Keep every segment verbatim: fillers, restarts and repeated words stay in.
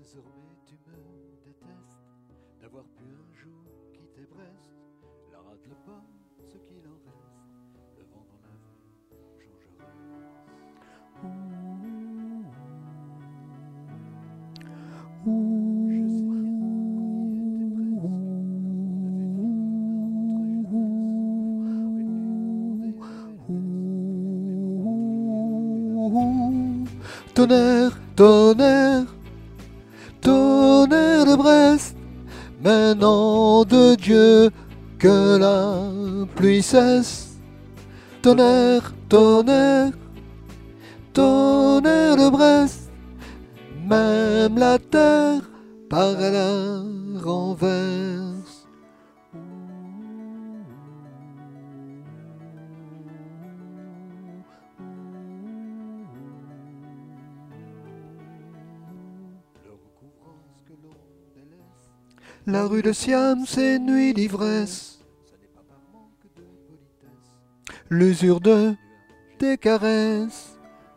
Désormais tu me détestes d'avoir pu un jour quitter Brest. La rate le pas, ce qu'il en reste, le vent dans la vue, Jean Jaurès. Je sais bien qu'on y était presque, on avait vécu notre jeunesse. Tonnerre, tonnerre, tonnerre de Brest, mais nom de Dieu que la pluie cesse. Tonnerre, tonnerre, tonnerre de Brest, même la terre part à la renverse. La rue de Siam, c'est nuit d'ivresse. L'usure de tes caresses.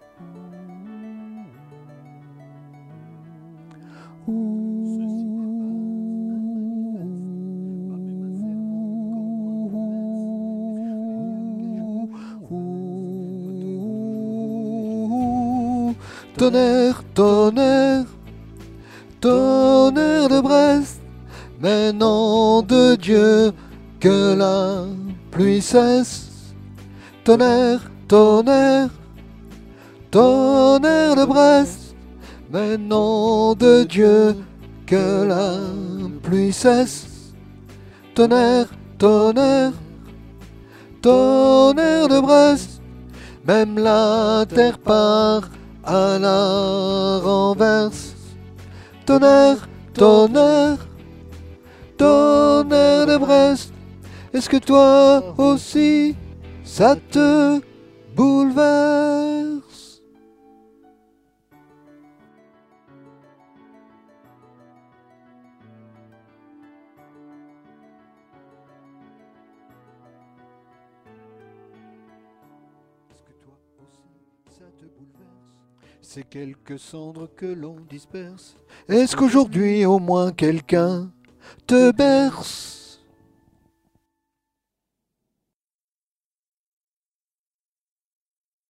Tonnerre, tonnerre, tonnerre de Brest, mais nom de Dieu que la pluie cesse. Tonnerre, tonnerre, tonnerre de Brest, mais nom de Dieu que la pluie cesse. Tonnerre, tonnerre, tonnerre de Brest, même la terre part à la renverse. Tonnerre, tonnerre, tonnerre de Brest, est-ce que toi aussi ça te bouleverse? Est-ce que toi aussi ça te bouleverse? Ces quelques cendres que l'on disperse, est-ce qu'aujourd'hui au moins quelqu'un te berce?